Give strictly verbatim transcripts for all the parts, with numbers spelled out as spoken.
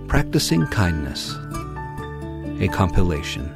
Practicing Kindness, a compilation.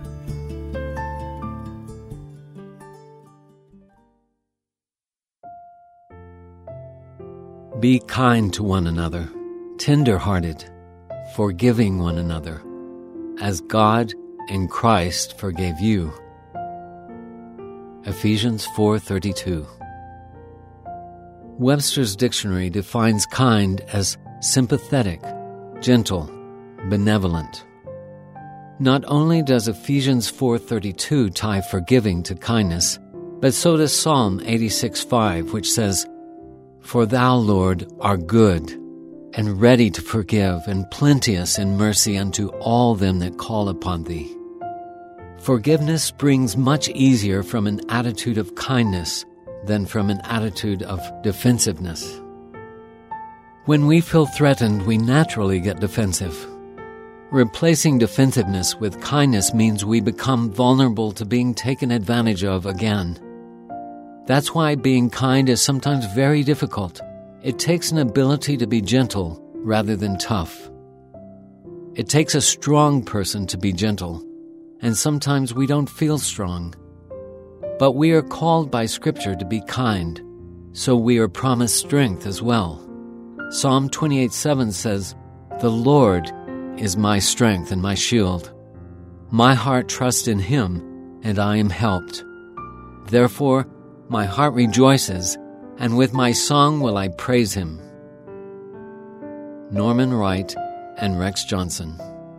Be kind to one another, tender-hearted, forgiving one another, as God in Christ forgave you. Ephesians four thirty-two. Webster's Dictionary defines kind as sympathetic, gentle, benevolent. Not only does Ephesians four thirty-two tie forgiving to kindness, but so does Psalm eighty-six five, which says, "For thou, Lord, art good, and ready to forgive, and plenteous in mercy unto all them that call upon thee." Forgiveness springs much easier from an attitude of kindness than from an attitude of defensiveness. When we feel threatened, we naturally get defensive. Replacing defensiveness with kindness means we become vulnerable to being taken advantage of again. That's why being kind is sometimes very difficult. It takes an ability to be gentle rather than tough. It takes a strong person to be gentle, and sometimes we don't feel strong. But we are called by Scripture to be kind, so we are promised strength as well. Psalm twenty-eight seven says, "The Lord is my strength and my shield. My heart trusts in him, and I am helped. Therefore my heart rejoices, and with my song will I praise him." Norman Wright and Rex Johnson.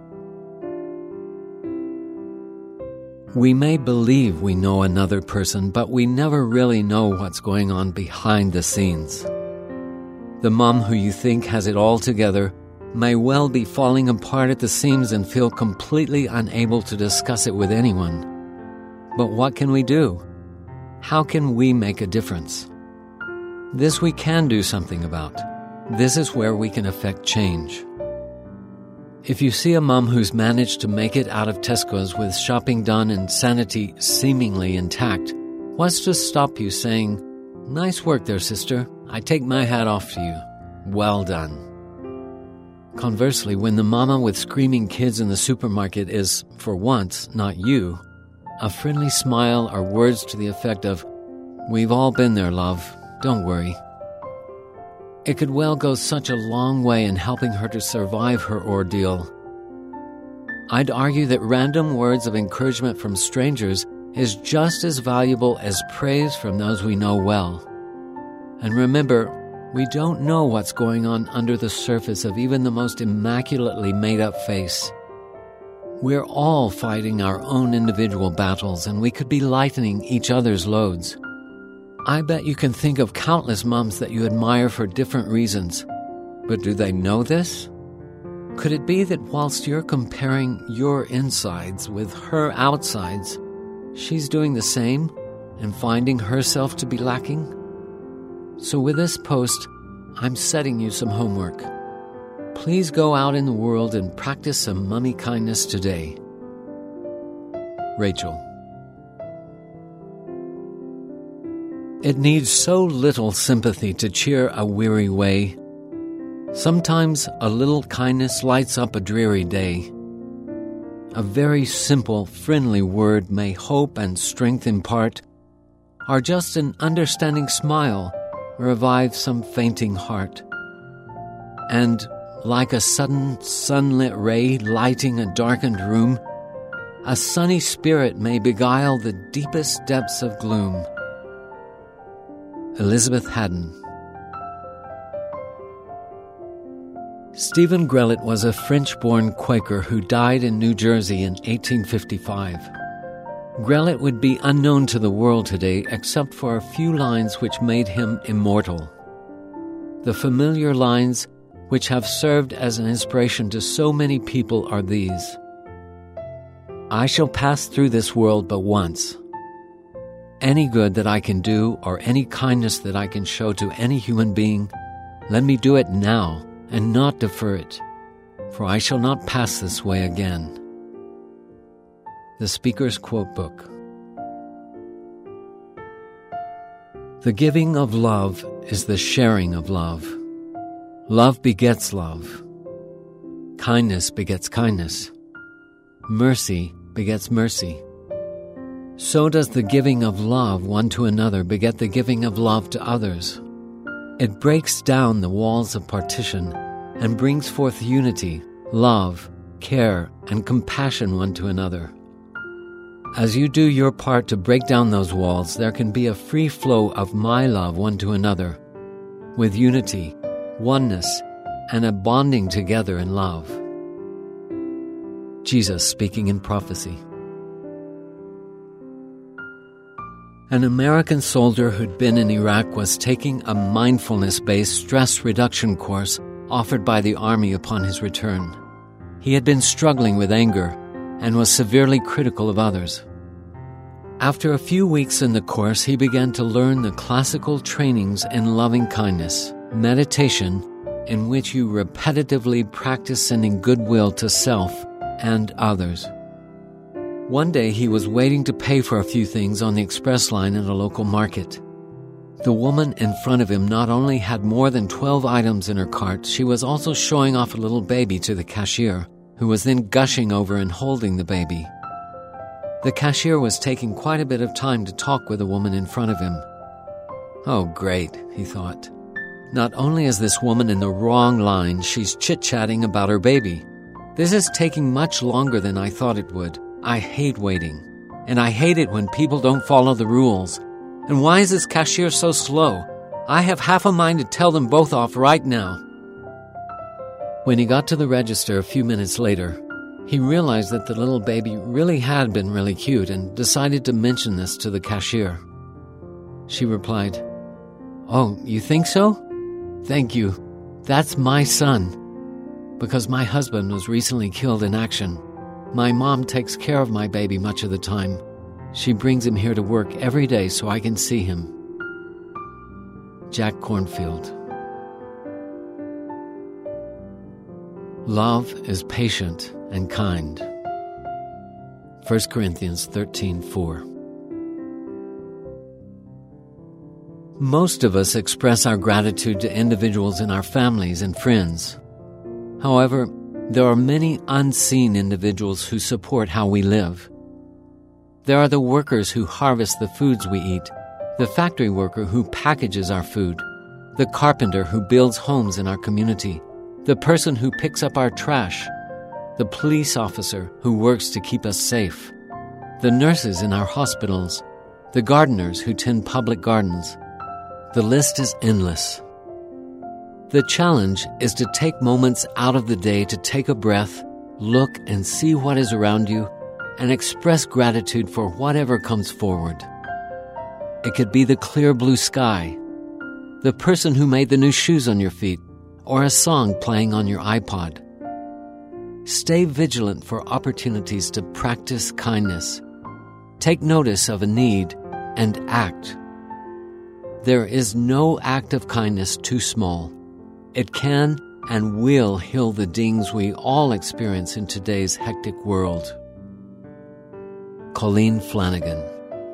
We may believe we know another person, but we never really know what's going on behind the scenes. The mom who you think has it all together may well be falling apart at the seams and feel completely unable to discuss it with anyone. But what can we do? How can we make a difference? This we can do something about. This is where we can affect change. If you see a mom who's managed to make it out of Tesco's with shopping done and sanity seemingly intact, what's to stop you saying, "Nice work there, sister. I take my hat off to you. Well done." Conversely, when the mama with screaming kids in the supermarket is, for once, not you, a friendly smile or words to the effect of, "We've all been there, love. Don't worry." It could well go such a long way in helping her to survive her ordeal. I'd argue that random words of encouragement from strangers is just as valuable as praise from those we know well. And remember, we don't know what's going on under the surface of even the most immaculately made-up face. We're all fighting our own individual battles, and we could be lightening each other's loads. I bet you can think of countless moms that you admire for different reasons. But do they know this? Could it be that whilst you're comparing your insides with her outsides, she's doing the same and finding herself to be lacking? So with this post, I'm setting you some homework. Please go out in the world and practice some mummy kindness today. Rachel. It needs so little sympathy to cheer a weary way. Sometimes a little kindness lights up a dreary day. A very simple, friendly word may hope and strength impart, or just an understanding smile revive some fainting heart. And like a sudden sunlit ray lighting a darkened room, a sunny spirit may beguile the deepest depths of gloom. Elizabeth Haddon. Stephen Grellet was a French-born Quaker who died in New Jersey in eighteen fifty-five. Grellet would be unknown to the world today except for a few lines which made him immortal. The familiar lines which have served as an inspiration to so many people are these: "I shall pass through this world but once. Any good that I can do or any kindness that I can show to any human being, let me do it now and not defer it, for I shall not pass this way again." The Speaker's Quote Book. The giving of love is the sharing of love. Love begets love. Kindness begets kindness. Mercy begets mercy. So does the giving of love one to another beget the giving of love to others. It breaks down the walls of partition and brings forth unity, love, care, and compassion one to another. As you do your part to break down those walls, there can be a free flow of my love one to another, with unity, oneness, and a bonding together in love. Jesus speaking in prophecy. An American soldier who'd been in Iraq was taking a mindfulness-based stress reduction course offered by the Army upon his return. He had been struggling with anger and was severely critical of others. After a few weeks in the course, he began to learn the classical trainings in loving kindness, meditation, in which you repetitively practice sending goodwill to self and others. One day he was waiting to pay for a few things on the express line at a local market. The woman in front of him not only had more than twelve items in her cart, she was also showing off a little baby to the cashier, who was then gushing over and holding the baby. The cashier was taking quite a bit of time to talk with the woman in front of him. Oh, great, he thought. Not only is this woman in the wrong line, she's chit-chatting about her baby. This is taking much longer than I thought it would. I hate waiting, and I hate it when people don't follow the rules. And why is this cashier so slow? I have half a mind to tell them both off right now. When he got to the register a few minutes later, he realized that the little baby really had been really cute and decided to mention this to the cashier. She replied, "Oh, you think so? Thank you. That's my son. Because my husband was recently killed in action. My mom takes care of my baby much of the time. She brings him here to work every day so I can see him." Jack Kornfield. Love is patient and kind. First Corinthians thirteen four. Most of us express our gratitude to individuals in our families and friends. However, there are many unseen individuals who support how we live. There are the workers who harvest the foods we eat, the factory worker who packages our food, the carpenter who builds homes in our community, the person who picks up our trash, the police officer who works to keep us safe, the nurses in our hospitals, the gardeners who tend public gardens. The list is endless. The challenge is to take moments out of the day to take a breath, look and see what is around you, and express gratitude for whatever comes forward. It could be the clear blue sky, the person who made the new shoes on your feet, or a song playing on your iPod. Stay vigilant for opportunities to practice kindness. Take notice of a need and act. There is no act of kindness too small. It can and will heal the dings we all experience in today's hectic world. Colleen Flanagan.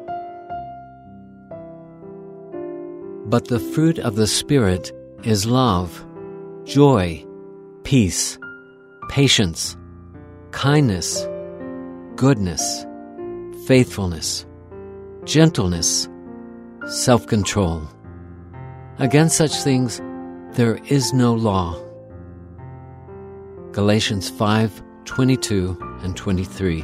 But the fruit of the Spirit is love, joy, peace, patience, kindness, goodness, faithfulness, gentleness, self-control. Against such things there is no law. Galatians five twenty-two and twenty-three.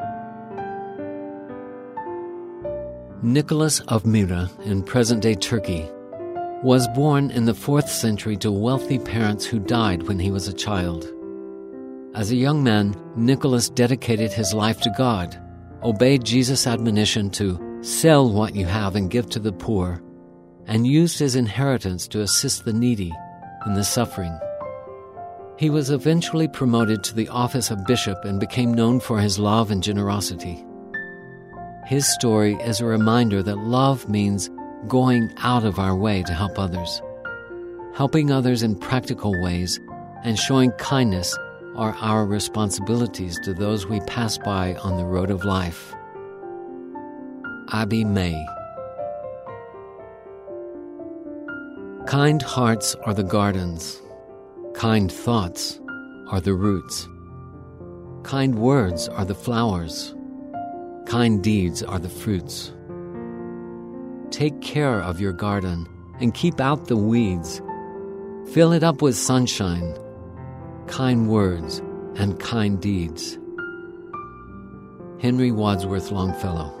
Nicholas of Myra in present-day Turkey was born in the fourth century to wealthy parents who died when he was a child. As a young man, Nicholas dedicated his life to God, obeyed Jesus' admonition to sell what you have and give to the poor, and used his inheritance to assist the needy and the suffering. He was eventually promoted to the office of bishop and became known for his love and generosity. His story is a reminder that love means going out of our way to help others. Helping others in practical ways and showing kindness are our responsibilities to those we pass by on the road of life. Abby May. Kind hearts are the gardens. Kind thoughts are the roots. Kind words are the flowers. Kind deeds are the fruits. Take care of your garden and keep out the weeds. Fill it up with sunshine, kind words, and kind deeds. Henry Wadsworth Longfellow.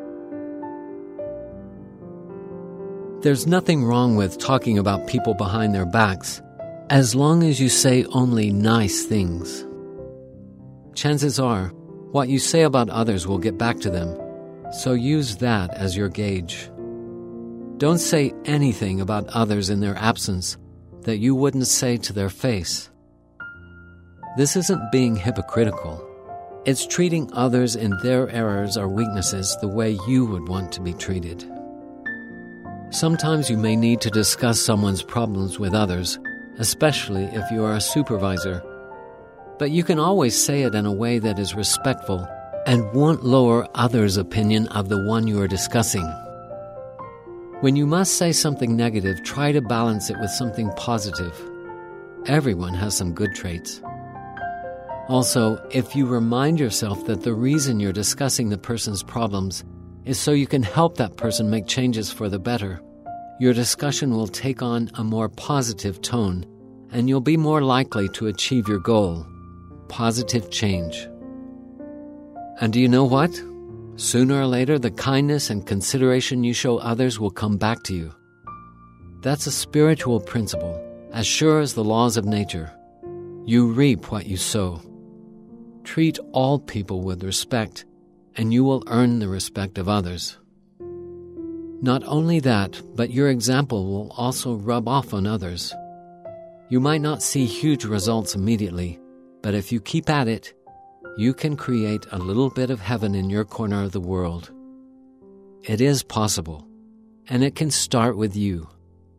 There's nothing wrong with talking about people behind their backs, as long as you say only nice things. Chances are, what you say about others will get back to them, so use that as your gauge. Don't say anything about others in their absence that you wouldn't say to their face. This isn't being hypocritical. It's treating others in their errors or weaknesses the way you would want to be treated. Sometimes you may need to discuss someone's problems with others, especially if you are a supervisor. But you can always say it in a way that is respectful and won't lower others' opinion of the one you are discussing. When you must say something negative, try to balance it with something positive. Everyone has some good traits. Also, if you remind yourself that the reason you're discussing the person's problems is so you can help that person make changes for the better, your discussion will take on a more positive tone, and you'll be more likely to achieve your goal, positive change. And do you know what? Sooner or later, the kindness and consideration you show others will come back to you. That's a spiritual principle, as sure as the laws of nature. You reap what you sow. Treat all people with respect, and you will earn the respect of others. Not only that, but your example will also rub off on others. You might not see huge results immediately, but if you keep at it, you can create a little bit of heaven in your corner of the world. It is possible, and it can start with you.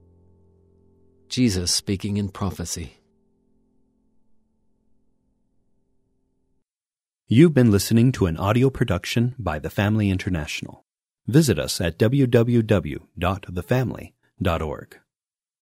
Jesus speaking in prophecy. You've been listening to an audio production by The Family International. Visit us at w w w dot the family dot org.